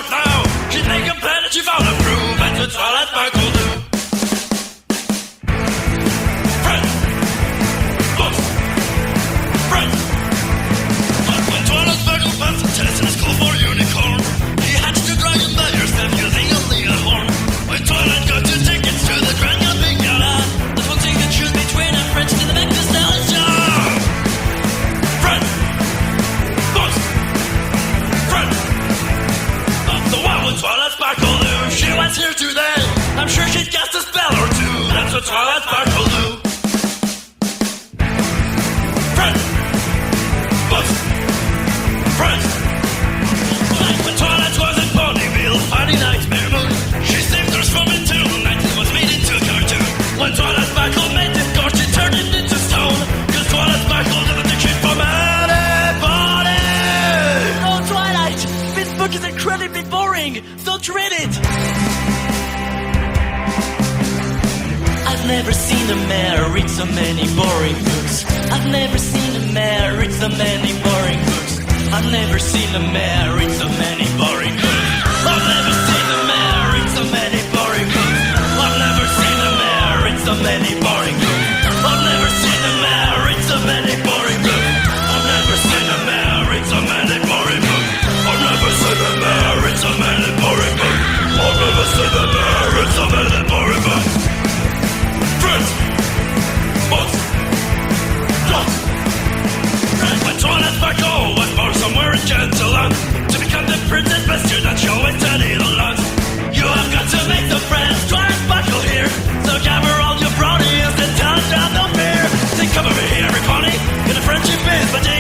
off now. She'd make a plan and she found a groove, and the Twilight Sparkle do. Friends, books, friends. But when Twilight Sparkle passed the test in school for unicorn, he hatched a dragon by yourself using a legal horn. When Twilight got two tickets to the Grand Camping Gala, that's one thing to choose between a French to the back to Salad Jar. Friends, books, friends. But the one with Twilight Sparkle do, she was here today. I'm sure she'd cast a spell or two. That's what Twilight Sparkle do. Friends, books, friends. Like when Twilight was in Ponyville, fighting Nightmare Moon, she saved us from eternal night and was made into a cartoon. When Twilight Sparkle made this course, she turned it into stone. Cause Twilight Sparkle doesn't take shit from anybody. Oh, Twilight! This book is incredibly boring! Don't read it! I've never seen a mayor read so many boring books. I've never seen a mayor read so many boring books. I've never seen a mayor read so many boring books. I've never seen a mayor read so many boring books. I've never seen a mayor read so many boring books. I've never seen a mayor read so many boring books. I've never seen a mayor read so many boring books. I've never seen a mayor read so many boring books. I've never seen a mayor read so many boring books. Friends, books, books. When Twilight Sparkle was born somewhere in Cantaloupe to become the princess bastard that she always studied a lot. You have got to make the friends, Twilight Sparkle here. So gather all your brownies and tell them down the fear. Say come over here, everybody, in a friendship is, but